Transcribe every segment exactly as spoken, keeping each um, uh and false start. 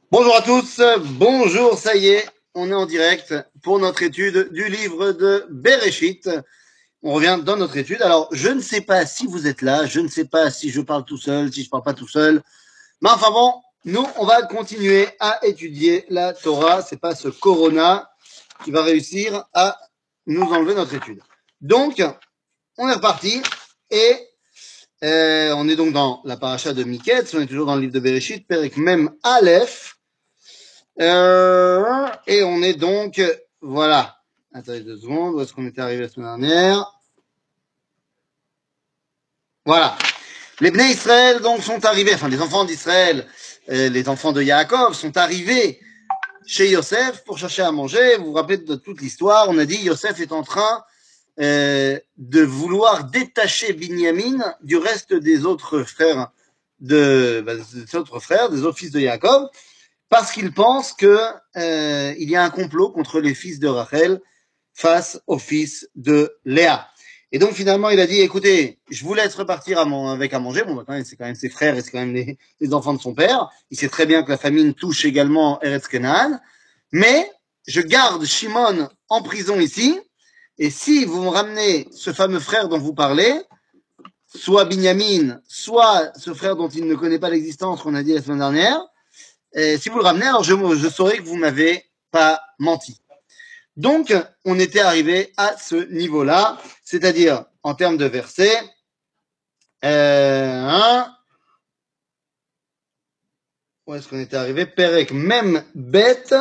Bonjour à tous, bonjour, ça y est, on est en direct pour notre étude du livre de Bereshit. On revient dans notre étude. Alors, je ne sais pas si vous êtes là, je ne sais pas si je parle tout seul, si je parle pas tout seul. Mais enfin bon, nous, on va continuer à étudier la Torah. C'est pas ce Corona qui va réussir à nous enlever notre étude. Donc, on est reparti et euh, on est donc dans la paracha de Miketz. On est toujours dans le livre de Bereshit, Perek Mem Aleph. Euh, et on est donc, voilà. Attendez deux secondes, où est-ce qu'on était arrivé la semaine dernière? Voilà. Les Bnei Israël donc sont arrivés, enfin les enfants d'Israël, euh, les enfants de Yaakov sont arrivés chez Yosef pour chercher à manger. Vous vous rappelez de toute l'histoire? On a dit Yosef est en train euh, de vouloir détacher Binyamin du reste des autres frères de, bah, des autres frères, des autres fils de Yaakov, parce qu'il pense que euh, il y a un complot contre les fils de Rachel face aux fils de Léa. Et donc finalement, il a dit, écoutez, je vous laisse repartir à mon, avec à manger. Bon, bah, quand même, c'est quand même ses frères et c'est quand même les, les enfants de son père. Il sait très bien que la famine touche également Eretz Kenaan. Mais je garde Shimon en prison ici. Et si vous me ramenez ce fameux frère dont vous parlez, soit Binyamin, soit ce frère dont il ne connaît pas l'existence qu'on a dit la semaine dernière, et si vous le ramenez, alors je, je saurai que vous m'avez pas menti. Donc, on était arrivé à ce niveau-là, c'est-à-dire en termes de versets, euh, hein, où est-ce qu'on était arrivé? Perek Mem Bet,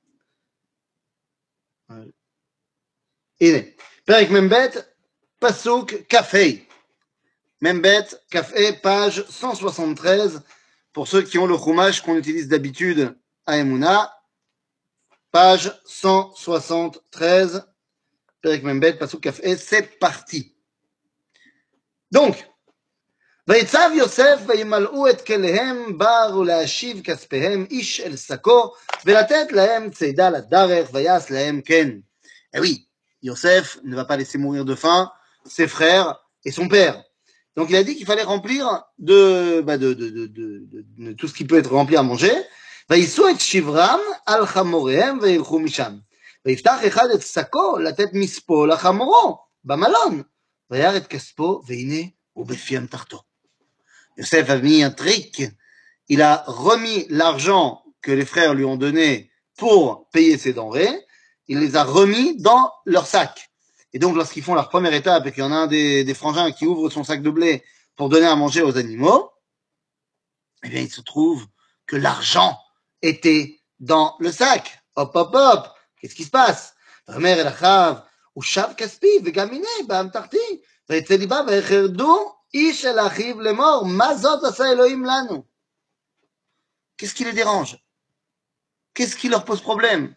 il Perek Mem Bet, Pasuk Kafei. Mem Bet, Kafei, page cent soixante-treize, pour ceux qui ont le chumash qu'on utilise d'habitude à Emouna, page cent soixante-treize, Perek Mem Bet, Pasuk Kafei, c'est parti. Donc, ויצב יוסף וימלאו את כליהם באו להשיב כספיהם איש אל שקו ולתת להם צידה לדרך ויעש להם כן. Eh oui, Yosef ne va pas laisser mourir de faim ses frères et son père. Donc il a dit qu'il fallait remplir de, bah de, de, de, de, de, de tout ce qui peut être rempli à manger. ויישאו את שברם על חמוריהם וילכו משם. ויפתח אחד את שקו לתת מספו לחמורו במלון. וירא את כספו והנה הוא בפי אמתחתו. Yosef a mis un trick. Il a remis l'argent que les frères lui ont donné pour payer ses denrées. Il les a remis dans leur sac. Et donc, lorsqu'ils font leur première étape et qu'il y en a un des, des frangins qui ouvre son sac de blé pour donner à manger aux animaux, eh bien, il se trouve que l'argent était dans le sac. Hop, hop, hop. Qu'est-ce qui se passe? ואומר אל אחיו, ושב כספי וגם הנה באמתחתי, ויצא ליבה ויחרדו איש אל אחיו לאמור, מה זאת עשה אלוהים לנו? Qu'est-ce qui les dérange? Qu'est-ce qui leur pose problème?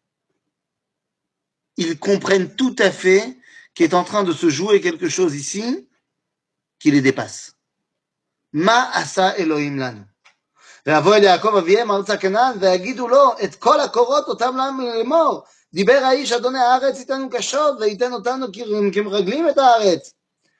Ils comprennent tout à fait qu'il est en train de se jouer quelque chose ici qui les dépasse. מה עשה אלוהים לנו? ויבוא אל יעקב אביהם ארצה כנען ויגידו לו את כל הקורות אותם להם לאמור, דיבר האיש אדוני הארץ ייתנו קשות וייתן אותנו כמרגלים את הארץ.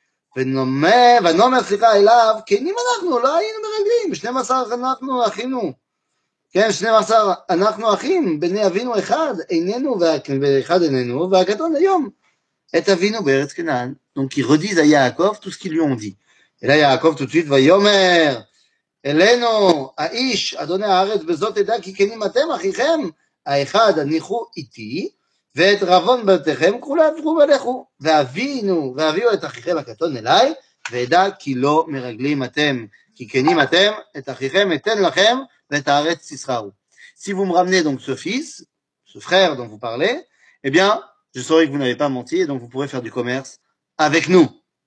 ונאמר סליחה אליו, כנים אנחנו לא היינו מרגלים, בשנים עשר אנחנו אחינו. כן, שנים עשר אנחנו אחים, בני אבינו אחד, איננו ואחד איננו, והקטון היום את אבינו בארץ כנען. Donc ils redisent à Yaakov tout ce qu'ils lui ont dit. Et là Yaakov tout de suite, ויאמר אלינו האיש אדוני הארץ בזאת תדע כי כנים אתם אחיכם, האחד הניחו איתי, ואת רבון בתיכם קחו להפכו ולכו, ואבינו, ואביאו את אחיכם הקטון אליי, וידע כי לא מרגלים אתם, כי כנים אתם, את אחיכם אתן לכם, ואת הארץ תסחרו. Si vous me ramenez donc ce fils, ce frère dont vous parlez, eh bien, je saurai que vous n'avez pas menti, et donc vous pourrez faire du commerce avec nous.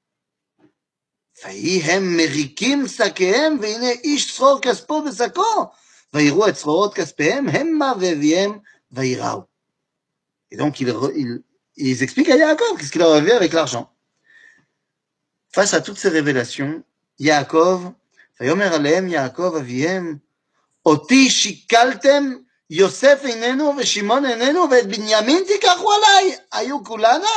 ויהי הם מריקים שקיהם, והנה איש צרור כספו בשקו, ויראו את צרורות כספיהם, המה ואביהם, ויראו. Et donc, ils, ils, ils expliquent à Yaakov qu'est-ce qu'il leur avait avec l'argent. Face à toutes ces révélations, Yaakov, ויאמר עליהם יעקב אביהם, אותי שיקלתם, יוסף איננו ושמעון איננו, ואת בנימין תיקחו עליי, היו כולנה?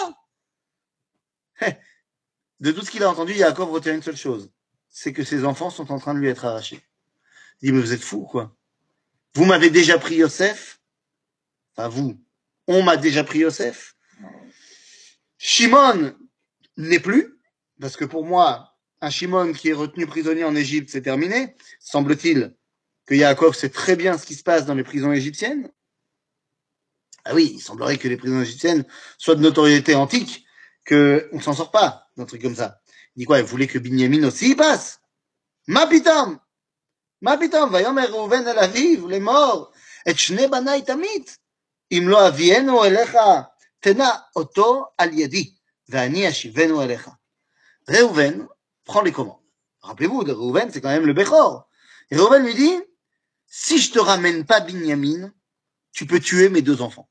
De tout ce qu'il a entendu, Yaakov retient une seule chose, c'est que ses enfants sont en train de lui être arrachés. Il dit, mais vous êtes fous, quoi. Vous m'avez déjà pris Yosef. Enfin, vous. On m'a déjà pris Yosef. Shimon n'est plus, parce que pour moi, un Shimon qui est retenu prisonnier en Égypte, c'est terminé. Semble-t-il que Yaakov sait très bien ce qui se passe dans les prisons égyptiennes. Ah oui, il semblerait que les prisons égyptiennes soient de notoriété antique, qu'on ne s'en sort pas d'un truc comme ça. Il dit quoi? Il voulait que Binyamin aussi y passe. Ma pitam! Ma pitam! Vayomer Reuven el aviv, les morts. Et shne banai tamit. Im lo avienu elecha, tena oto al yadi. Ve'ani ashivenu elecha. Reuven prend les commandes. Rappelez-vous, de Reuven, c'est quand même le Bechor. Et Reuven lui dit, si je te ramène pas Binyamin, tu peux tuer mes deux enfants.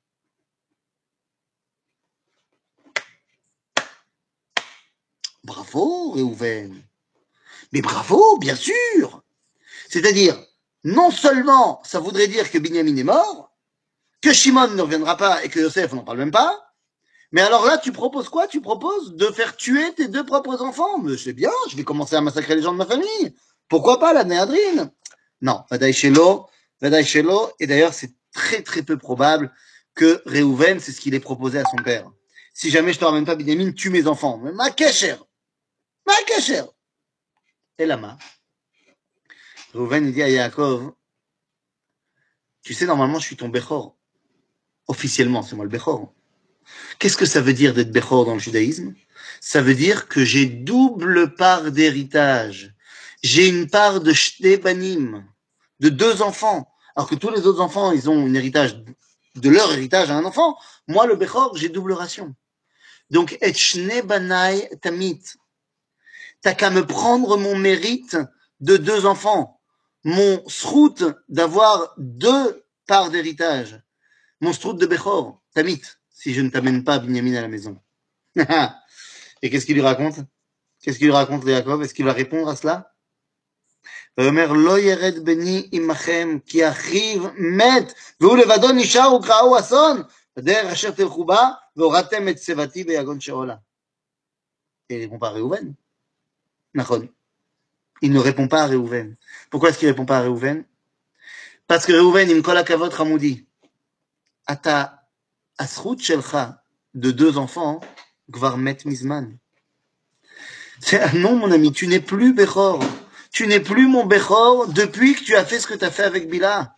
Bravo, Reuven. Mais bravo, bien sûr. C'est-à-dire, non seulement ça voudrait dire que Binyamin est mort, que Shimon ne reviendra pas et que Yosef, on n'en parle même pas, mais alors là, tu proposes quoi? Tu proposes de faire tuer tes deux propres enfants. Mais c'est bien, je vais commencer à massacrer les gens de ma famille. Pourquoi pas la Néadrine? Non, Vadaï Shelo, Vadaï Shelo, et d'ailleurs, c'est très très peu probable que Reuven, c'est ce qu'il ait proposé à son père. Si jamais je te ramène pas Binyamin, tue mes enfants. Mais ma cachère, ma cachère. Et là-bas, Reuven, il dit à Yaakov, tu sais, normalement, je suis ton Bechor. Officiellement, c'est moi le Bechor. Qu'est-ce que ça veut dire d'être Bechor dans le judaïsme? Ça veut dire que j'ai double part d'héritage. J'ai une part de Shtebanim, de deux enfants. Alors que tous les autres enfants, ils ont un héritage, de leur héritage à un enfant. Moi, le Bechor, j'ai double ration. Donc, et Shne Banai Tamit. T'as qu'à me prendre mon mérite de deux enfants. Mon srout d'avoir deux parts d'héritage. Mon srout de Bechor, Tamit, si je ne t'amène pas Binyamin à la maison. Et qu'est-ce qu'il lui raconte? Qu'est-ce qu'il lui raconte, Yaakov? Est-ce qu'il va répondre à cela? ואומר, לא ירד בני עמכם, כי אחיו מת, והוא לבדו נשאר וקראו אסון, בדרך אשר תלכו בה, והורדתם את שיבתי ביגון שאולה. Et il répond pas à Réhouven. Nachon. Il ne répond pas à Réhouven. Pourquoi est-ce qu'il répond pas à Réhouven? Parce que Réhouven, עם כל הכבוד חמודי, אתה, הזכות שלך de deux enfants, כבר מת מזמן. C'est, non, mon ami, tu n'es plus Bechor. Tu n'es plus mon Bechor depuis que tu as fait ce que tu as fait avec Bila.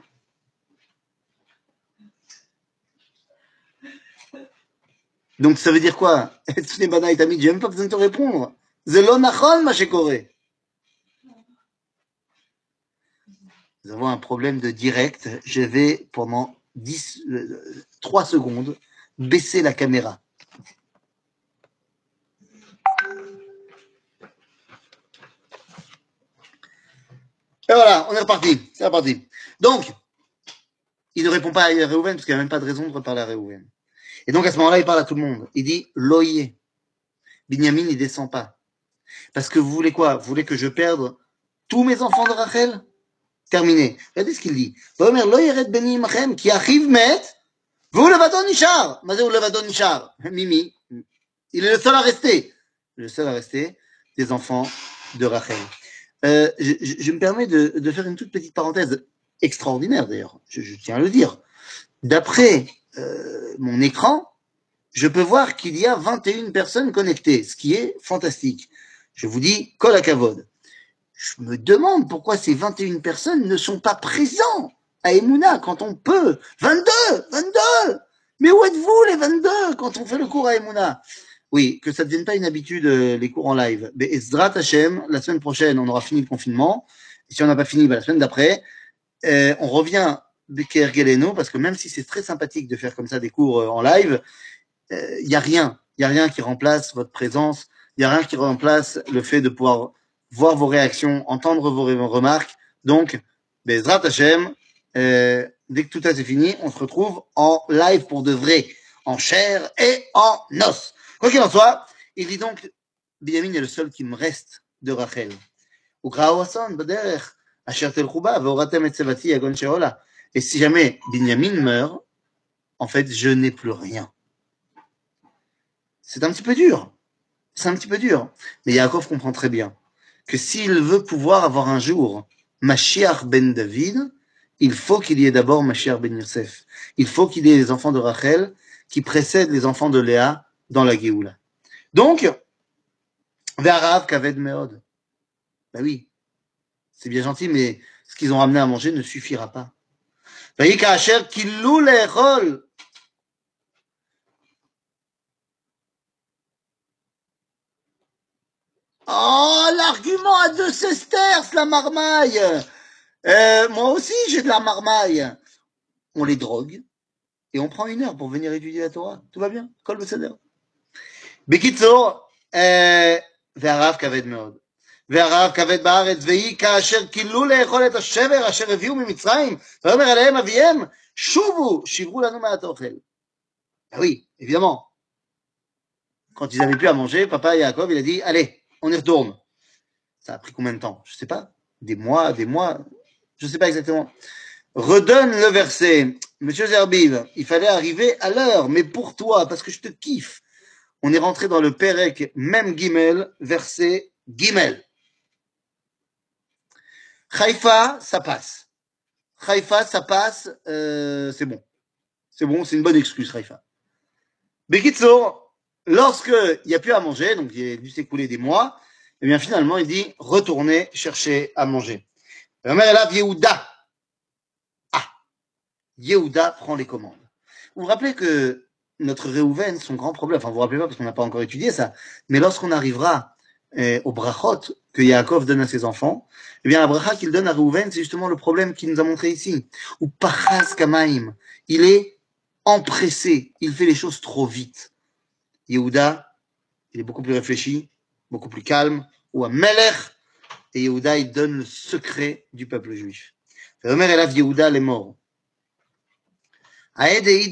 Donc ça veut dire quoi? J'ai même pas besoin de te répondre. Zelo nachon ma shekore. Nous avons un problème de direct. Je vais pendant dix, euh, trois secondes baisser la caméra. Et voilà, on est reparti. C'est reparti. Donc, il ne répond pas à Réhouven parce qu'il n'y a même pas de raison de reparler à Réhouven. Et donc à ce moment-là, il parle à tout le monde. Il dit Loyer. Binyamin, il descend pas. Parce que vous voulez quoi? Vous voulez que je perde tous mes enfants de Rachel? Terminé. Regardez ce qu'il dit. ואומר, לא ירד בני עמכם, כי אחיו מת, והוא לבדו נשאר. מה זה הוא לבדו נשאר? Mimi. Il est le seul à rester. Le seul à rester des enfants de Rachel. Euh, je, je, je me permets de, de faire une toute petite parenthèse extraordinaire d'ailleurs. Je, je tiens à le dire. D'après euh, mon écran, je peux voir qu'il y a vingt et une personnes connectées, ce qui est fantastique. Je vous dis, kol hakavod. Je me demande pourquoi ces vingt et une personnes ne sont pas présents à Emouna quand on peut. vingt-deux, vingt-deux. Mais où êtes-vous les vingt-deux quand on fait le cours à Emouna? Oui, que ça ne devienne pas une habitude, euh, les cours en live. Mais Ezrat Hashem, la semaine prochaine, on aura fini le confinement. Et si on n'a pas fini, bah, la semaine d'après, euh, on revient Bekergeleno, parce que même si c'est très sympathique de faire comme ça des cours euh, en live, il euh, n'y a rien. Il n'y a rien qui remplace votre présence. Il n'y a rien qui remplace le fait de pouvoir voir vos réactions, entendre vos remarques. Donc, Bezrat Hashem, euh, dès que tout ça c'est fini, on se retrouve en live pour de vrai, en chair et en os. Quoi qu'il en soit, il dit donc, Binyamin est le seul qui me reste de Rachel. Et si jamais Binyamin meurt, en fait, je n'ai plus rien. C'est un petit peu dur. C'est un petit peu dur. Mais Yaakov comprend très bien que s'il veut pouvoir avoir un jour Mashiach ben David, il faut qu'il y ait d'abord Mashiach ben Yosef. Il faut qu'il y ait les enfants de Rachel qui précèdent les enfants de Léa dans la Géoula. Donc, Ve'arav kaved meod. Ben oui, c'est bien gentil, mais ce qu'ils ont ramené à manger ne suffira pas. Ve'yi ka'asher killu le'echol. Oh, l'argument à deux sesterces, la marmaille. Euh, moi aussi, j'ai de la marmaille. On les drogue et on prend une heure pour venir étudier la Torah. Tout va bien. Kol beseder. בקיצור, והרעב כבד מאוד. והרעב כבד בארץ, ויהי כאשר כילו לאכול את השבר אשר הביאו ממצרים, ויאמר עליהם אביהם, שובו, שיברו לנו מעט אוכל. Ah oui, évidemment. Quand ils n'avaient plus à manger, papa Yaakov, il a dit, allez, on y retourne. Ça a pris combien de temps? Je sais pas. Des mois, des mois. Je sais pas exactement. Redonne le verset. Monsieur Zerbiv, il fallait arriver à l'heure, mais pour toi, parce que je te kiffe. On est rentré dans le Perek Mem Gimel, verset Gimel. Haïfa, ça passe. Haïfa, ça passe, euh, c'est bon. C'est bon, c'est une bonne excuse, Haïfa. Bekitsour, lorsque il n'y a plus à manger, donc il a dû s'écouler des mois, et bien finalement, il dit, retournez chercher à manger. La mère est là, Yehuda. Ah, Yehuda prend les commandes. Vous vous rappelez que notre Réhouven, son grand problème, enfin vous vous rappelez pas parce qu'on n'a pas encore étudié ça, mais lorsqu'on arrivera eh, au brachot que Yaakov donne à ses enfants, eh bien la bracha qu'il donne à Réhouven, c'est justement le problème qu'il nous a montré ici. Ou pachas kamaim, il est empressé, il fait les choses trop vite. Yehuda, il est beaucoup plus réfléchi, beaucoup plus calme, ou à Melech, et Yehuda, il donne le secret du peuple juif. Omer elav Yehuda les morts. Yehuda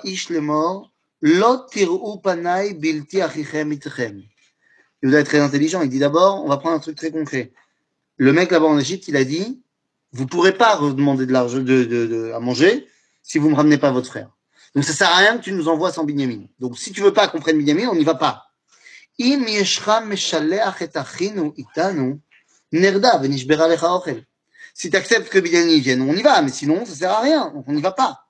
est très intelligent, il dit d'abord, on va prendre un truc très concret. Le mec là-bas en Égypte, il a dit, vous pourrez pas demander de l'argent de, de, de, à manger si vous me ramenez pas votre frère. Donc ça sert à rien que tu nous envoies sans Binyamin. Donc si tu veux pas qu'on prenne Binyamin, on n'y va pas. Si tu acceptes que Binyamin vienne, on y va, mais sinon ça sert à rien, donc on n'y va pas.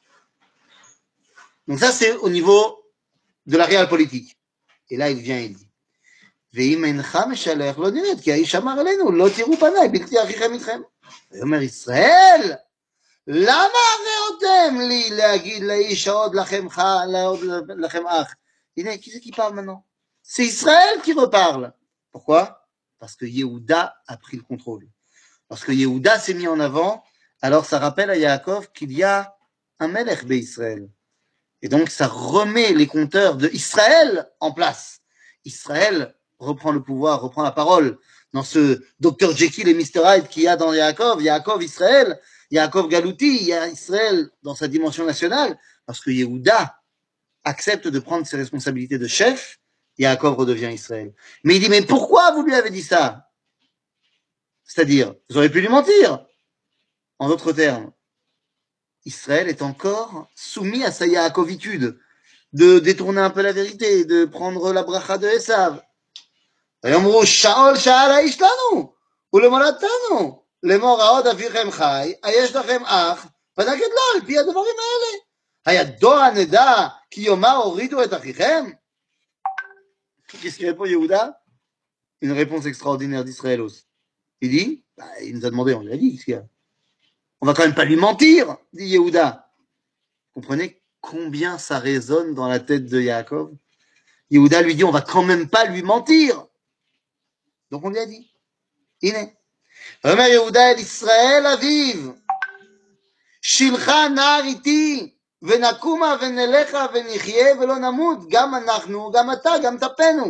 Donc ça, c'est au niveau de la réelle politique. Et là, il vient et dit, ואם אינך משלח, לא נרד, כי האיש אמר אלינו, לא תראו פניי, בלתי אחיכם איתכם. ויאמר ישראל, למה הראותם לי להגיד לאיש עוד לכם, עוד לכם אח? הנה, qui c'est qui parle maintenant? C'est Israël qui reparle. Pourquoi? Parce que Yehuda a pris le contrôle. Parce que Yehuda s'est mis en avant, alors ça rappelle à Yaakov qu'il y a un Melech Israël. Et donc, ça remet les compteurs de Israël en place. Israël reprend le pouvoir, reprend la parole dans ce docteur Jekyll et mister Hyde qu'il y a dans Yaakov, Yaakov Israël, Yaakov Galouti, il y a Israël dans sa dimension nationale, parce que Yehuda accepte de prendre ses responsabilités de chef, Yaakov redevient Israël. Mais il dit, mais pourquoi vous lui avez dit ça? C'est-à-dire, vous auriez pu lui mentir. En d'autres termes, Israël est encore soumis à sa Yaakovitude, de détourner un peu la vérité, de prendre la bracha de Esav. ויאמרו שאול שאל האיש לנו ולמולדתנו לאמור העוד אביכם חי היש לכם אח ונגד לו על פי הדברים האלה הידוע נדע כי יאמר הורידו את אחיכם. Qu'est-ce qu'il répond Yehuda? Une réponse extraordinaire d'Israëlos. Il dit, bah, il nous a demandé, on lui a dit, qu'est-ce qu'il y a? On va quand même pas lui mentir, dit Yehuda. Vous comprenez combien ça résonne dans la tête de Yaakov? Yehuda lui dit, on va quand même pas lui mentir. Donc on lui a dit, הנה, אומר יהודה אל ישראל אביו, שילך נער איתי, ונקומה ונלכה ונחיה ולא נמות, גם אנחנו, גם אתה, גם טפנו.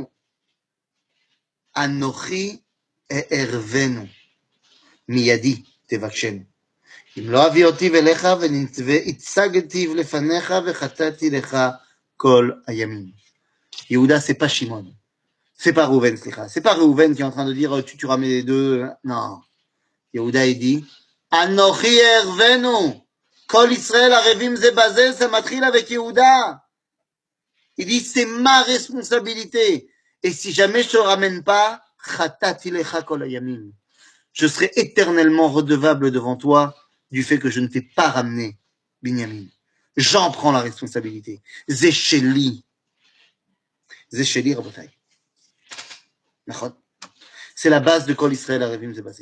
אנוכי אערבנו, מידי תבקשנו. אם לא אביא אותי אליך והצגתיו לפניך וחטאתי לך כל הימים. יהודה, c'est pas Shimon. C'est pas Reuven, c'est pas Reuven qui est en train de dire tu tueras mes deux. Non. Yehuda il dit Anochi ervenu. Kol Israël arevim ze bazel, ça matril avec Yehuda. Il dit c'est ma responsabilité. Et si jamais je te ramène pas, chatati lecha kol hayamim. Je serai éternellement redevable devant toi du fait que je ne t'ai pas ramené Binyamin. J'en prends la responsabilité. Zécheli. Zécheli, Rabotai. C'est la base de Kol Israël Arevim Zebazé.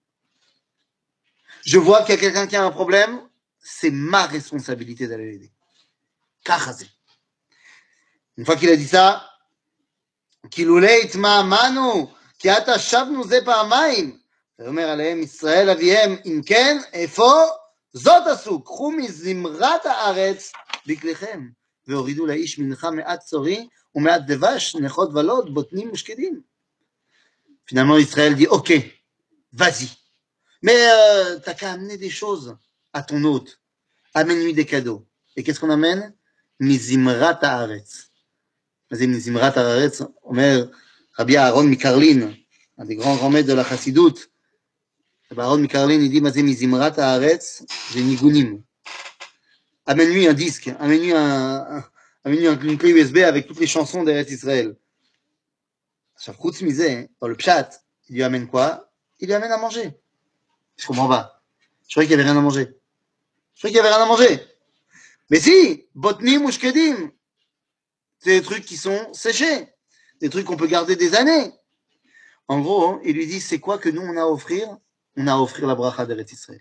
Je vois qu'il y a quelqu'un qui a un problème, c'est ma responsabilité d'aller l'aider. Kachazé. Une fois qu'il a dit ça, Kilulei itma'amanu, כי עתה שבנו זה פעמיים. ואומר עליהם ישראל אביהם, אם כן, איפה? זאת עשו, קחו מזמרת הארץ בכליכם, והורידו לאיש מנחה מעט צורי ומעט דבש, נכות ולוד, בוטנים ושקדים. Finalement, Israël dit, ok, vas-y. Mais euh, t'as qu'à amener des choses à ton hôte. Amène-lui des cadeaux. Et qu'est-ce qu'on amène? Mizimrat haaretz. Vas-y, Mizimrat haaretz, אומר רבי אהרון מקרלין, un des grands grands maîtres de la chassidoute. רבי אהרון מקרלין, il dit, מה זה מזמרת הארץ? זה ניגונים. Amène-lui un disque, amène-lui, un, un, amène-lui un, une clé U S B avec toutes les chansons d'Eretz Israël. עכשיו, חוץ מזה, dans le pshat, il lui amène quoi? Il lui amène à manger. Je comprends pas. Je croyais qu'il n'y avait rien à manger. Je croyais qu'il n'y avait rien à manger. Mais si, botnim ou shkedim, c'est des trucs qui sont séchés, des trucs qu'on peut garder des années. En gros, hein, il lui dit, c'est quoi que nous, on a à offrir? On a à offrir la bracha d'Eretz Israël.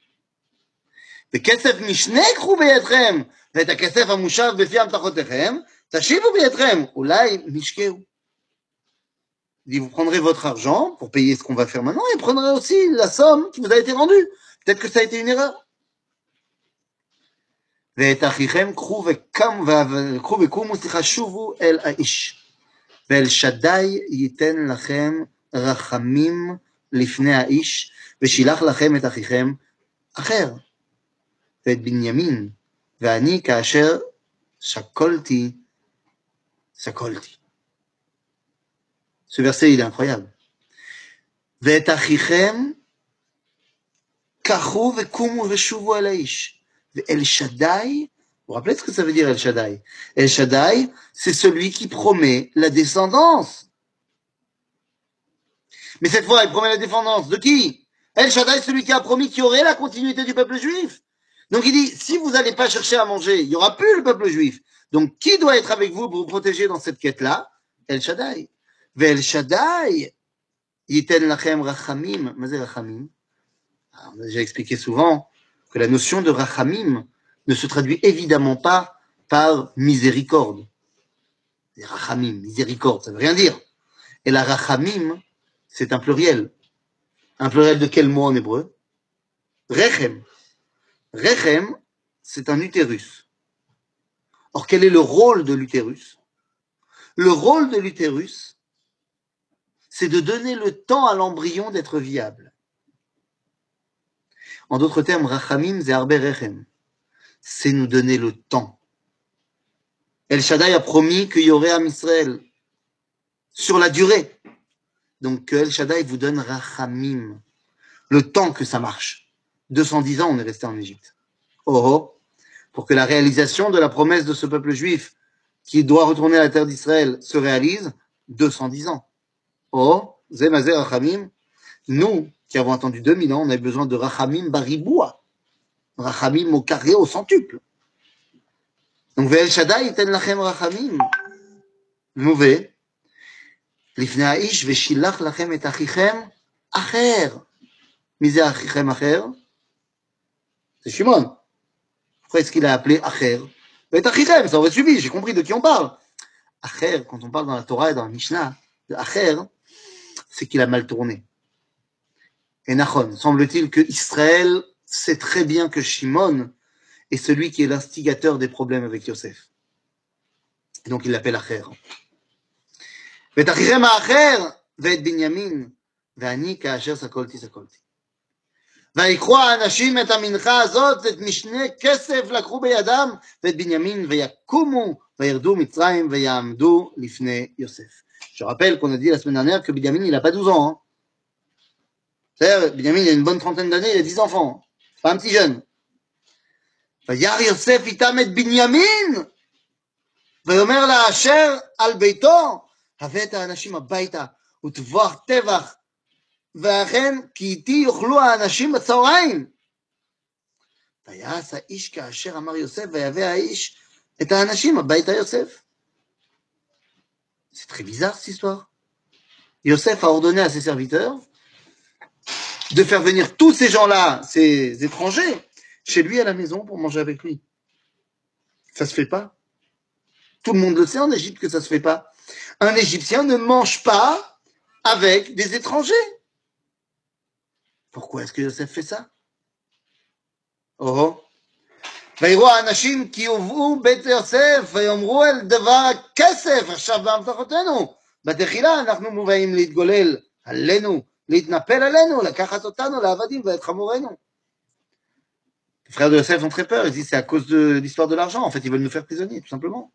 וכסף משנה קחו בידכם, ואת הכסף המושב בפי הבטחותיכם, תשיבו בידכם, אולי משקהו. Il dit, vous prendrez votre argent pour payer ce qu'on va faire maintenant, et prendrez aussi la somme qui vous a été rendue. Peut-être que ça a été une erreur. ואת אחיכם קחו וקומו, סליחה, שובו אל האיש. ואל שדי ייתן לכם רחמים לפני האיש, ושילח לכם את אחיכם אחר. ואת בנימין, ואני כאשר שקולתי, שקולתי. Ce verset, il est incroyable. ואת אחיכם קחו וקומו ושובו אל האיש. ואל שדי, vous vous rappelez ce que ça veut dire El Shaddai? El Shaddai, c'est celui qui promet la descendance. Mais cette fois, il promet la descendance de qui? El Shaddai, celui qui a promis qu'il y aurait la continuité du peuple juif. Donc il dit, si vous n'allez pas chercher à manger, il n'y aura plus le peuple juif. Donc qui doit être avec vous pour vous protéger dans cette quête-là? El Shaddai. Ve'el Shaddai, yiten lachem rachamim. Mais c'est rachamim. On a déjà expliqué souvent que la notion de rachamim ne se traduit évidemment pas par miséricorde. Rachamim, miséricorde, ça ne veut rien dire. Et la rachamim, c'est un pluriel. Un pluriel de quel mot en hébreu? Rechem. Rechem, c'est un utérus. Or, quel est le rôle de l'utérus? Le rôle de l'utérus, c'est de donner le temps à l'embryon d'être viable. En d'autres termes, rachamim, c'est arbe rechem. C'est nous donner le temps. El Shaddai a promis qu'il y aurait Am Israël sur la durée. Donc, que El Shaddai vous donne rachamim. Le temps que ça marche. deux cent dix ans, on est resté en Égypte. Oh, oh. Pour que la réalisation de la promesse de ce peuple juif qui doit retourner à la terre d'Israël se réalise, deux cent dix ans. Oh, Zemazé Rachamim. Nous, qui avons attendu deux mille ans, on a besoin de Rachamim Bariboua. Rachamim au carré, au centuple. Donc, Ve'el Shaddai iten lachem Rachamim. Mauvais. Lifnei ha'ish ve'shilach lachem et achichem acher. Misé achichem acher. C'est Shimon. Pourquoi est-ce qu'il a appelé acher? Et achichem, ça aurait suivi, j'ai compris de qui on parle. Acher, quand on parle dans la Torah et dans la Mishnah, de acher, c'est qu'il a mal tourné. Et Nachon, semble-t-il que Israël sait très bien que Shimon est celui qui est l'instigateur des problèmes avec Yosef. Et donc il l'appelle Acher. ואת אחיכם האחר ואת בנימין, ואני כאשר סקולתי סקולתי. ויקחו האנשים את המנחה הזאת, את משנה כסף לקחו בידם, ואת בנימין ויקומו וירדו מצרים ויעמדו לפני יוסף. Je rappelle qu'on a dit la semaine dernière que Binyamin, il n'a pas douze ans. Hein. C'est-à-dire, Binyamin, il a une bonne trentaine d'années, il a dix enfants. C'est pas un petit jeune. וירא יוסף איתם את בנימין, ויאמר לאשר על ביתו, הבא את האנשים הביתה, וטבוח טבח, ואכן כי איתי יאכלו האנשים בצהריים. ויעש האיש כאשר אמר יוסף, ויבא האיש את האנשים הביתה יוסף. C'est très bizarre cette histoire. Yosef a ordonné à ses serviteurs de faire venir tous ces gens-là, ces étrangers, chez lui à la maison pour manger avec lui. Ça se fait pas. Tout le monde le sait en Égypte que ça se fait pas. Un Égyptien ne mange pas avec des étrangers. Pourquoi est-ce que Yosef fait ça? Oh. ויראו האנשים כי הובאו בית יוסף ויאמרו אל דבר הכסף עכשיו בהבטחותינו. בתחילה אנחנו מובאים להתגולל עלינו, להתנפל עלינו, לקחת אותנו לעבדים ואת חמורנו. Les frères de Yosef ont très peur, ils disent c'est à cause de l'histoire de l'argent, en fait ils veulent nous faire prisonniers tout simplement.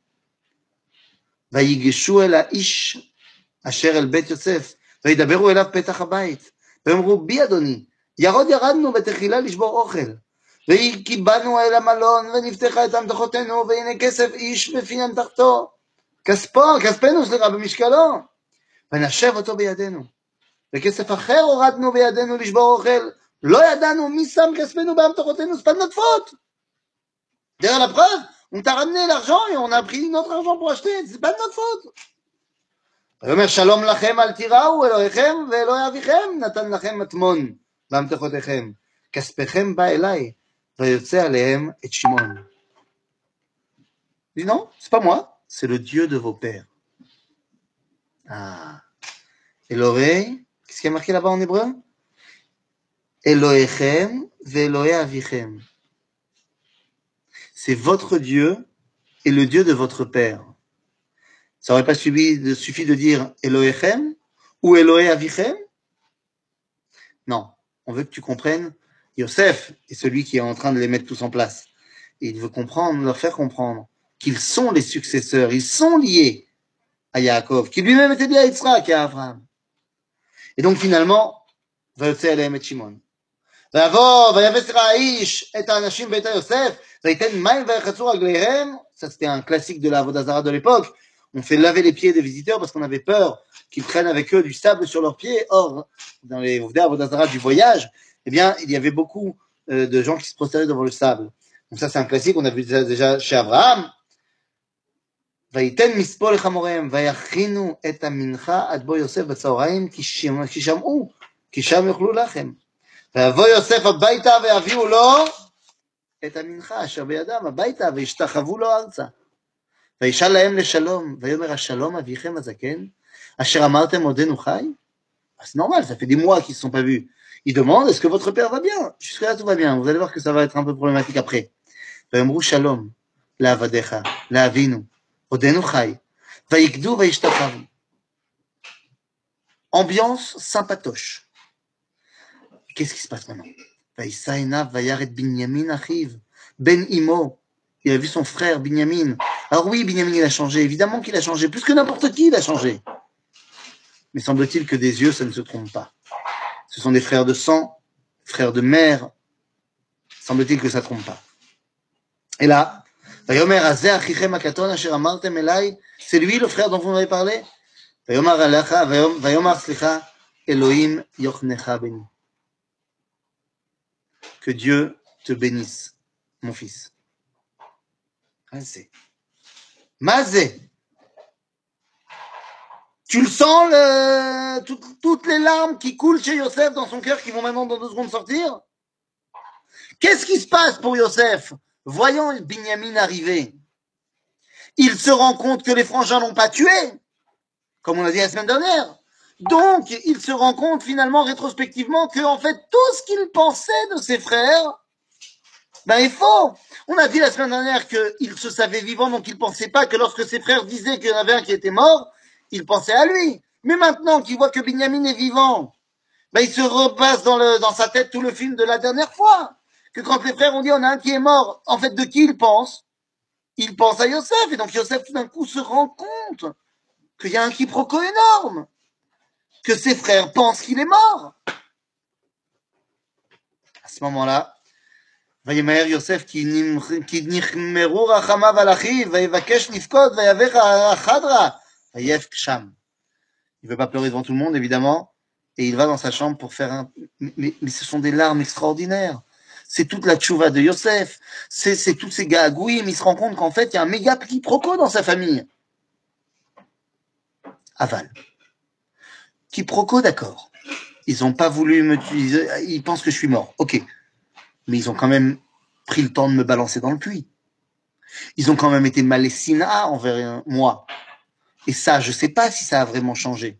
ויגשו אל האיש אשר אל בית יוסף וידברו אליו פתח הבית ויאמרו בי אדוני ירוד ירדנו בתחילה לשבור אוכל וקיבלנו אל המלון ונפתחה את אמתחותינו והנה כסף איש בפי אמתחתו כספו, כספנו סליחה במשקלו ונשב אותו בידינו וכסף אחר הורדנו בידינו לשבור אוכל לא ידענו מי שם כספנו באמתחותינו, c'est pas de notre faute. Derrière la preuve, on t'a ramené l'argent et on a pris notre argent pour acheter, c'est pas de notre faute. ויאמר שלום לכם אל תיראו אלוהיכם ואלוהי אביכם נתן לכם מטמון באמתחותיכם כספכם בא אליי ויוצא עליהם את שמעון. Il dit non, c'est pas moi, c'est le Dieu de vos pères. Ah. Elohei, qu'est-ce qui est marqué là-bas en hébreu? Elohechem ve'Elohei avichem. C'est votre Dieu et le Dieu de votre père. Ça aurait pas suffi de, suffi de dire Elohechem ou Elohei avichem? Non, on veut que tu comprennes. Yosef est celui qui est en train de les mettre tous en place. Et il veut comprendre, leur faire comprendre qu'ils sont les successeurs, ils sont liés à Yaakov, qui lui-même était lié à Yitzhak et à Abraham. Et donc finalement, ויוצא אליהם את שמעון. ויבוא ויבץ האיש את האנשים ביתה יוסף ויתן מים וירחצו רגליהם. Ça c'était un classique de la Avodah Zarah de l'époque. On fait laver les pieds des visiteurs parce qu'on avait peur qu'ils prennent avec eux du sable sur leurs pieds. Or, dans les Avodah Zarah du voyage, eh bien, il y avait beaucoup euh, de gens qui se prosternaient devant le sable. Donc ça c'est un classique, on a vu ça déjà chez Abraham. ויתן מספו לחמוריהם ויכינו את המנחה עד בוא יוסף בצהריים כי שמעו כי שם יאכלו לחם. ויבוא יוסף הביתה ויביאו לו את המנחה אשר בידם הביתה וישתחוו לו ארצה. וישאל להם לשלום ויאמר השלום אביכם הזקן אשר אמרתם עודנו חי? C'est normal, ça fait des mois qu'ils ne se sont pas vus. Ils demandent est-ce que votre père va bien? Jusque-là tout va bien, vous allez voir que ça va être un peu problématique après. ויאמרו שלום לעבדיך לאבינו עודנו חי ויקדו וישתחוו. Ambiance sympatoche. Qu'est-ce qui se passe maintenant? וישא עיניו וירא את בנימין אחיו בן אמו. Il a vu son frère Binyamin. Alors oui, Binyamin il a changé, évidemment qu'il a changé, plus que n'importe qui il a changé. Mais semble-t-il que des yeux ça ne se trompe pas. Ce sont des frères de sang, frères de mère. Semble-t-il que ça ne trompe pas. Et là, ויאמר הזה אחיכם הקטון אשר אמרתם אליי, c'est lui le frère dont vous m'avez parlé? ויאמר עליך, ויאמר סליחה, אלוהים יחנך בני. Que Dieu te bénisse, mon fils. Mazé. Mazé. Tu le sens, le, tout, toutes les larmes qui coulent chez Yosef dans son cœur qui vont maintenant dans deux secondes sortir? Qu'est-ce qui se passe pour Yosef? Voyant Binyamin arriver, il se rend compte que les frangins l'ont pas tué, comme on a dit la semaine dernière. Donc, il se rend compte finalement rétrospectivement que en fait tout ce qu'il pensait de ses frères, ben est faux. On a dit la semaine dernière qu'il se savait vivant, donc il pensait pas que lorsque ses frères disaient qu'il y en avait un qui était mort, il pensait à lui. Mais maintenant qu'il voit que Binyamin est vivant, ben il se repasse dans, le, dans sa tête tout le film de la dernière fois. Que quand les frères ont dit on a un qui est mort, en fait de qui il pense? Il pense à Yosef, et donc Yosef tout d'un coup se rend compte qu'il y a un quiproquo énorme, que ses frères pensent qu'il est mort. À ce moment-là, וימהר יוסף כי נגמרו רחמיו על אחיו ויבקש לבכות ויבך החדרה ויבך שם. Il ne veut pas pleurer devant tout le monde évidemment et il va dans sa chambre pour faire un mais, mais ce sont des larmes extraordinaires. c'est toute la tchouva de Yosef, c'est, c'est tous ces gagouilles, mais il se rend compte qu'en fait, il y a un méga quiproquo dans sa famille. Aval. Quiproquo, d'accord. Ils n'ont pas voulu me tuer, ils pensent que je suis mort, ok. Mais ils ont quand même pris le temps de me balancer dans le puits. Ils ont quand même été malessina envers moi. Et ça, je ne sais pas si ça a vraiment changé.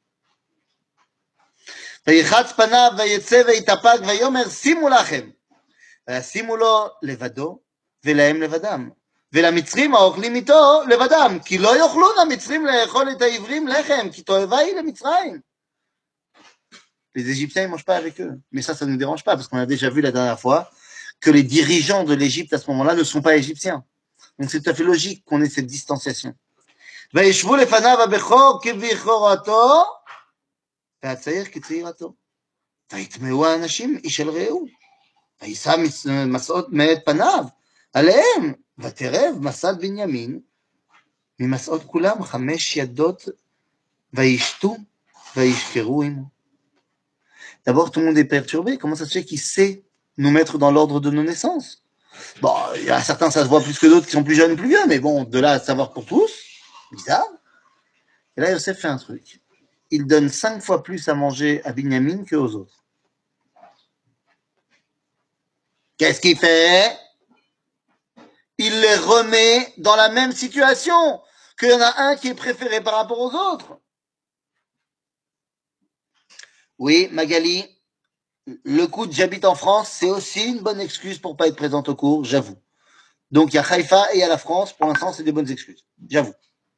ויחץ פניו ויצא ויתאפק ויאמר שימו לכם וישימו לו לבדו ולהם לבדם ולמצרים האוכלים איתו לבדם כי לא יאכלון המצרים לאכול את העברים לחם כי תועבה היא למצרים. Les Égyptiens ne mangent pas avec eux, mais ça, ça ne nous dérange pas parce qu'on a déjà vu la dernière fois que les dirigeants de l'Égypte à ce moment-là ne sont pas égyptiens. Donc c'est tout à fait logique qu'on ait cette distanciation. וישבו לפניו הבכור כבכורתו והצעיר כצעירתו. ויטמעו האנשים איש אל רעהו, ויישא מסעות מאת פניו עליהם, ותרב מסעת בנימין ממסעות כולם חמש ידות, וישתו וישכרו עמו. D'abord, tout le monde est perturbé. Comment ça se fait qu'il sait nous mettre dans l'ordre de nos naissances? Bon, il y a certains, ça se voit plus que d'autres qui sont plus jeunes et plus vieux, mais bon, de là à savoir pour tous, bizarre. Et là, Yosef fait un truc. Il donne cinq fois plus à manger à Binyamin qu'aux autres. Qu'est-ce qu'il fait? Il les remet dans la même situation, qu'il y en a un qui est préféré par rapport aux autres. Oui, Magali, le coup de j'habite en France, c'est aussi une bonne excuse pour pas être présente au cours, j'avoue. Donc il y a Haïfa et il y a la France, pour l'instant c'est des bonnes excuses, j'avoue.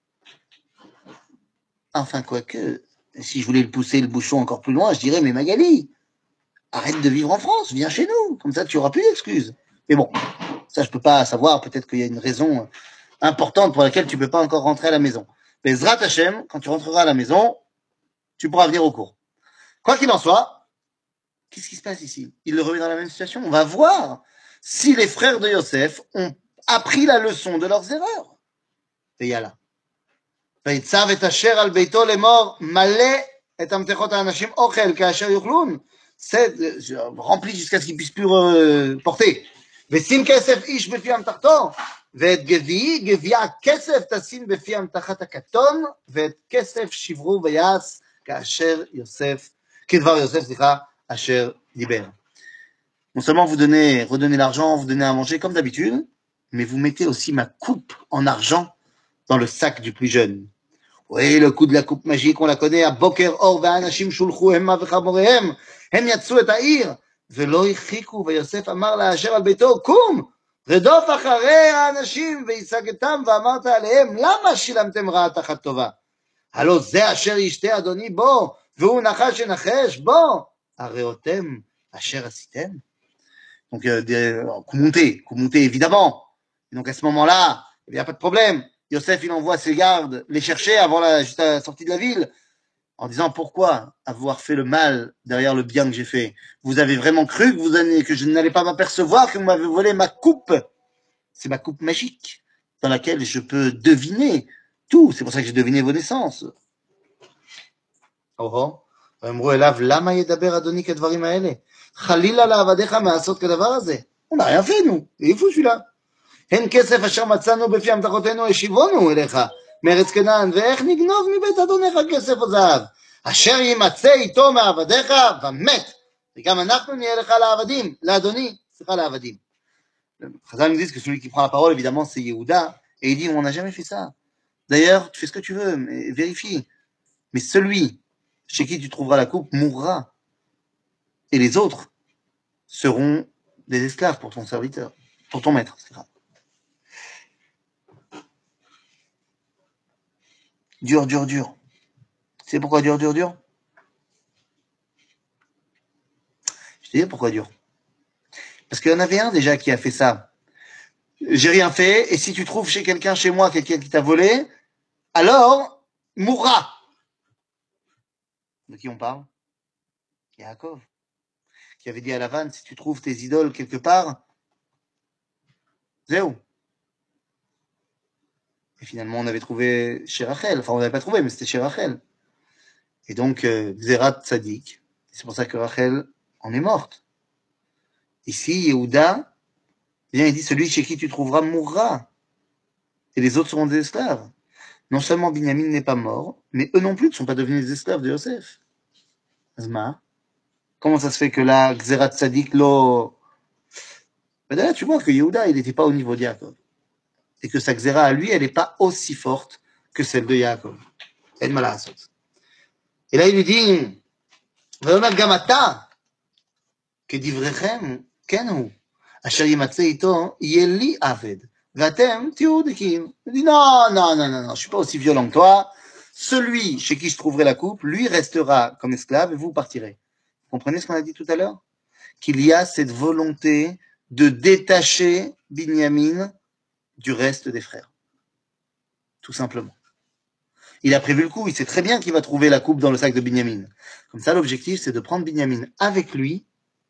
Enfin, quoique, si je voulais le pousser le bouchon encore plus loin, je dirais, mais Magali, arrête de vivre en France, viens chez nous, comme ça tu auras plus d'excuses. Mais bon, ça je peux pas savoir, peut-être qu'il y a une raison importante pour laquelle tu peux pas encore rentrer à la maison. Mais Zrat Hashem, quand tu rentreras à la maison, tu pourras venir au cours. Quoi qu'il en soit, qu'est-ce qui se passe ici? Il le remet dans la même situation. On va voir si les frères de Yosef ont appris la leçon de leurs erreurs. ויאללה. ויצב את אשר על ביתו לאמור, מלא את המתכות האנשים אוכל כאשר יאכלון. C'est rempli jusqu'à ce qu'ils puissent plus euh, porter. ושים כסף איש בפי אמתחתו, ואת גביעי, גביע כסף תשים בפי אמתחת הקטון, ואת כסף שברו ויעש כאשר יוסף, כדבר יוסף, סליחה, אשר דיבר. Non seulement vous donnez, redonnez l'argent, vous donnez à manger comme d'habitude, mais vous mettez aussi ma coupe en argent dans le sac du plus jeune. Oui, le coup de la coupe magique, on la connaît, à Boker Or, והאנשים שולחו המה וחמוריהם, הם יצאו את העיר, ולא הרחיקו, ויוסף אמר לאשר על ביתו, קום, רדוף אחרי האנשים, והשגתם, ואמרת עליהם, למה שילמתם רעה תחת טובה? הלא זה אשר ישתה אדוני בו, והוא נחש ינחש בו, הראותם אשר עשיתם? Donc, euh, des, coup monté, coup monté, évidemment. Et donc, à ce moment-là, il n'y a pas de problème. Yosef, il envoie ses gardes les chercher avant la, juste à la sortie de la ville, en disant pourquoi avoir fait le mal derrière le bien que j'ai fait? Vous avez vraiment cru que, vous allez, que je n'allais pas m'apercevoir que vous m'avez volé ma coupe? C'est ma coupe magique, dans laquelle je peux deviner tout. C'est pour ça que j'ai deviné vos naissances. Oh oh. ואמרו אליו, למה ידבר אדוני כדברים האלה? חלילה לעבדיך מעשות כדבר הזה. On n'a rien fait, nous. Et il faut celui-là. הן כסף אשר מצאנו בפי המתחותינו השיבונו אליך מארץ כנען, ואיך נגנוב מבית אדונך כסף או זהב? אשר יימצא איתו מעבדיך ומת, וגם אנחנו נהיה לך לעבדים, לאדוני, סליחה, לעבדים. Chazal nous dit que celui qui prend la parole, évidemment, c'est Yehuda, et il dit, on n'a jamais fait ça. D'ailleurs, tu fais ce que tu veux, mais vérifie. Mais celui chez qui tu trouveras la coupe mourra, et les autres seront des esclaves pour ton serviteur, pour ton maître, c'est grave. Dur, dur, dur. C'est pourquoi dur, dur, dur? Je te dis pourquoi dur. Parce qu'il y en avait un déjà qui a fait ça. J'ai rien fait, et si tu trouves chez quelqu'un, chez moi, quelqu'un qui t'a volé, alors, mourra. De qui on parle? Yaakov. Qui avait dit à Lavan, si tu trouves tes idoles quelque part, zéro. Et finalement, on avait trouvé chez Rachel. Enfin, on n'avait pas trouvé, mais c'était chez Rachel. Et donc, euh, Xerat Tzadik. C'est pour ça que Rachel en est morte. Ici, Yehuda vient et dit, celui chez qui tu trouveras mourra. Et les autres seront des esclaves. Non seulement Binyamin n'est pas mort, mais eux non plus ne sont pas devenus des esclaves de Yosef. Azma, comment ça se fait que là, Xerat Tzadik lo... Mais là, tu vois que Yehuda, il n'était pas au niveau de Yaakov. Et que sa Xera à lui, elle n'est pas aussi forte que celle de Yaakov. Elle m'a la Et là, il lui dit, Vayomer Gamata, que divrechem, kenu, asher yimatze ito, yeli aved. Vatem, tioudikim. Il dit, non, non, non, non, non, je suis pas aussi violent que toi. Celui chez qui je trouverai la coupe, lui restera comme esclave et vous partirez. Vous comprenez ce qu'on a dit tout à l'heure? Qu'il y a cette volonté de détacher Binyamin du reste des frères. Tout simplement. Il a prévu le coup, il sait très bien qu'il va trouver la coupe dans le sac de Binyamin. Comme ça, l'objectif, c'est de prendre Binyamin avec lui,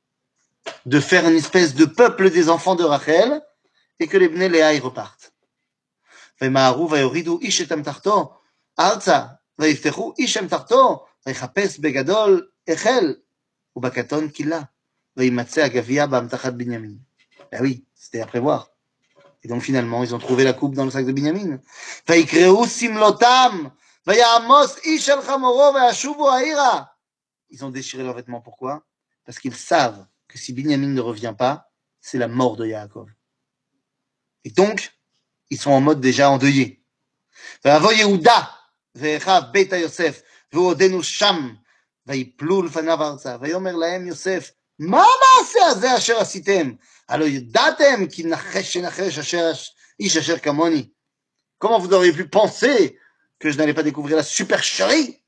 de faire une espèce de peuple des enfants de Rachel, et que les Bnei Léa y repartent. וימהרו ויורידו איש את אמתחתו ארצה, ויפתחו איש אמתחתו, ויחפש בגדול החל, ובקטון קילה, וימצא הגביע באמתחת בנימין. Ben oui, c'était à prévoir. Et donc finalement, ils ont trouvé la coupe dans le sac de Binyamin. ויקרעו שמלותם, ויעמוס איש על חמורו, וישובו העירה. Ils ont déchiré leurs vêtements. Pourquoi? Parce qu'ils savent que si Binyamin ne revient pas, c'est la mort de Yaakov. Et donc, ils sont en mode déjà endeuillé. ויבוא יהודה, ואחיו בית יוסף, והוא עודנו שם, ויפלו לפניו ארצה, ויאמר להם יוסף, מה המעשה הזה אשר עשיתם? הלא ידעתם כי נחש שנחש אשר, איש אשר כמוני. Comment vous auriez pu penser que je n'allais pas découvrir la supercherie?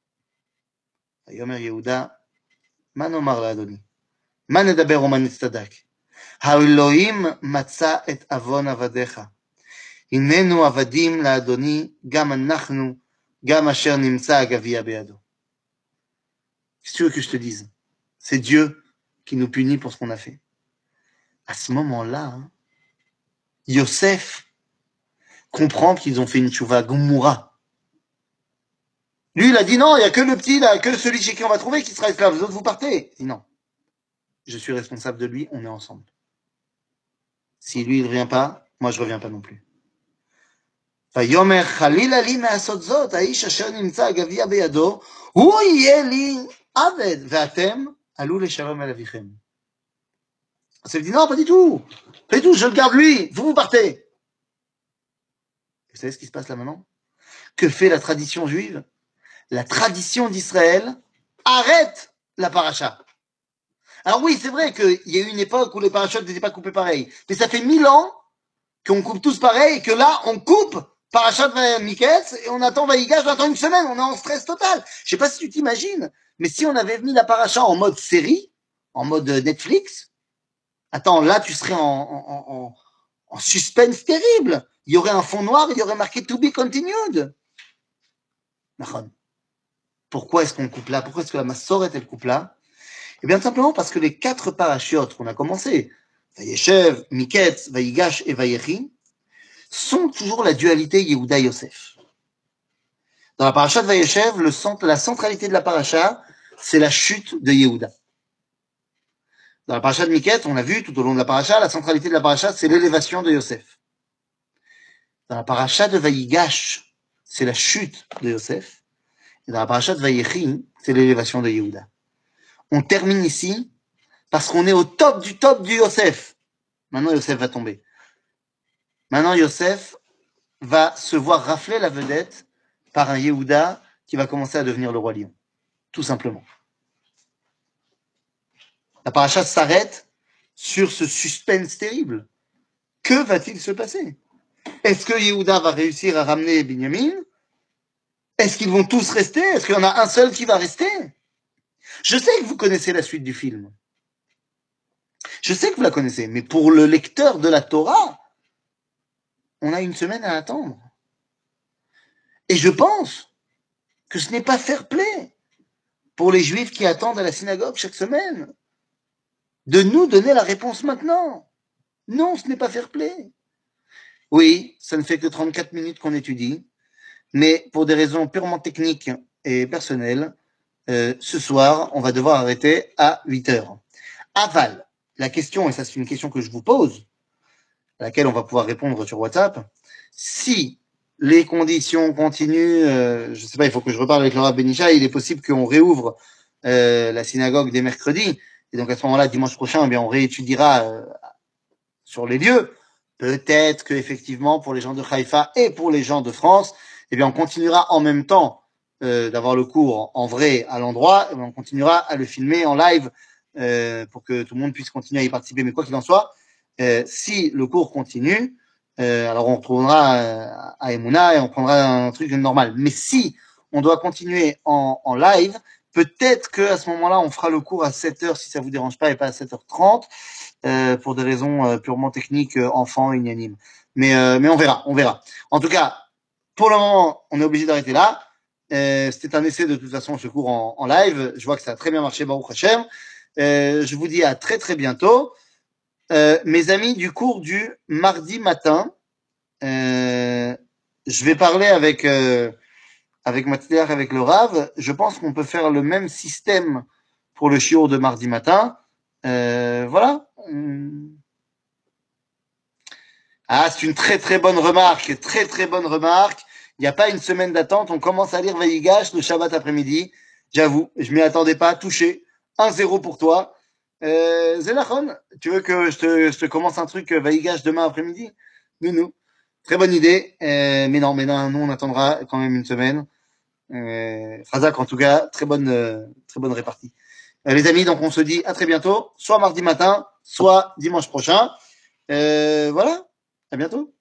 ויאמר יהודה, מה נאמר לאדוני? מה נדבר ומה נצטדק? האלוהים מצא את עוון עבדיך. הננו עבדים לאדוני, גם אנחנו, גם אשר נמצא הגביע בידו. Qu'est-ce que tu veux que je te dise? C'est Dieu qui nous punit pour ce qu'on a fait. À ce moment-là, hein, Yosef comprend qu'ils ont fait une tchouva Gomura. Lui, il a dit non, il n'y a que le petit, là, que celui chez qui on va trouver qui sera esclave. Les autres, vous partez. Il dit non. Je suis responsable de lui, on est ensemble. Si lui, il ne revient pas, moi, je ne reviens pas non plus. ויאמר חלילה לי מעשות זאת, האיש אשר נמצא הגביע בידו, הוא יהיה לי עבד, ואתם עלו לשלום אל אביכם. אז il dit non, pas du tout, pas du tout, je le garde lui, vous vous partez. Vous savez ce qui se passe là maintenant? Que fait la tradition juive? La tradition d'Israël arrête la paracha. Alors oui, c'est vrai qu'il y a eu une époque où les parachutes n'étaient pas coupés pareil, mais ça fait mille ans qu'on coupe tous pareil et que là, on coupe Parashat Miketz, et on attend Vaïgash, on attend une semaine, on est en stress total. Je sais pas si tu t'imagines, mais si on avait mis la paracha en mode série, en mode Netflix, attends, là, tu serais en, en, en, en suspense terrible. Il y aurait un fond noir, il y aurait marqué To be continued. Pourquoi est-ce qu'on coupe là? Pourquoi est-ce que la Massoret, elle coupe là? Eh bien, simplement parce que les quatre parachutes qu'on a commencé, Vayeshev, Miketz, Vaïgash et Vayechi, sont toujours la dualité Yehuda-Yosef. Dans la paracha de Vayeshev, le centre, la centralité de la paracha, c'est la chute de Yehuda. Dans la paracha de Miketz, on a vu tout au long de la paracha, la centralité de la paracha, c'est l'élévation de Yosef. Dans la paracha de Vayigash, c'est la chute de Yosef. Et dans la paracha de Vayechi, c'est l'élévation de Yehuda. On termine ici parce qu'on est au top du top du Yosef. Maintenant, Yosef va tomber. Maintenant, Yosef va se voir rafler la vedette par un Yehuda qui va commencer à devenir le roi lion. Tout simplement. La paracha s'arrête sur ce suspense terrible. Que va-t-il se passer? Est-ce que Yehuda va réussir à ramener Binyamin? Est-ce qu'ils vont tous rester? Est-ce qu'il y en a un seul qui va rester? Je sais que vous connaissez la suite du film. Je sais que vous la connaissez, mais pour le lecteur de la Torah, on a une semaine à attendre. Et je pense que ce n'est pas fair play pour les Juifs qui attendent à la synagogue chaque semaine de nous donner la réponse maintenant. Non, ce n'est pas fair play. Oui, ça ne fait que trente-quatre minutes qu'on étudie, mais pour des raisons purement techniques et personnelles, euh, ce soir, on va devoir arrêter à huit heures. Aval, la question, et ça c'est une question que je vous pose, à laquelle on va pouvoir répondre sur WhatsApp, si les conditions continuent, euh, je sais pas, il faut que je reparle avec Laura Benicha, il est possible qu'on réouvre euh, la synagogue dès mercredi, et donc à ce moment-là, dimanche prochain, eh bien, on réétudiera euh, sur les lieux. Peut-être que effectivement, pour les gens de Haïfa et pour les gens de France, eh bien, on continuera en même temps euh, d'avoir le cours en vrai à l'endroit, et on continuera à le filmer en live euh, pour que tout le monde puisse continuer à y participer. Mais quoi qu'il en soit, euh, si le cours continue, euh, alors on retournera euh, à Emouna et on prendra un truc normal. Mais si on doit continuer en, en live, peut-être que à ce moment-là, on fera le cours à sept heures si ça vous dérange pas et pas à sept heures trente euh, pour des raisons euh, purement techniques, euh, enfants, unanimes. Mais, euh, mais on verra, on verra. En tout cas, pour le moment, on est obligé d'arrêter là. Euh, C'était un essai de toute façon, ce cours en, en live. Je vois que ça a très bien marché, Baruch Hashem. Euh, je vous dis à très très bientôt. Euh, mes amis du cours du mardi matin, euh, je vais parler avec euh, avec Matzliach, avec le Rav. Je pense qu'on peut faire le même système pour le shiur de mardi matin. Euh, voilà. Ah, c'est une très très bonne remarque, très très bonne remarque. Il n'y a pas une semaine d'attente, on commence à lire Vaïgash le Shabbat après-midi. J'avoue, je m'y attendais pas, touché. un zéro pour toi. Euh, Zélachon, tu veux que je te, je te commence un truc Vaïgash demain après-midi? Nounou. Très bonne idée, euh, mais non, mais non, nous on attendra quand même une semaine. Euh, Razak, en tout cas, très bonne, euh, très bonne répartie. Euh, les amis, donc on se dit à très bientôt, soit mardi matin, soit dimanche prochain. Euh, voilà, à bientôt.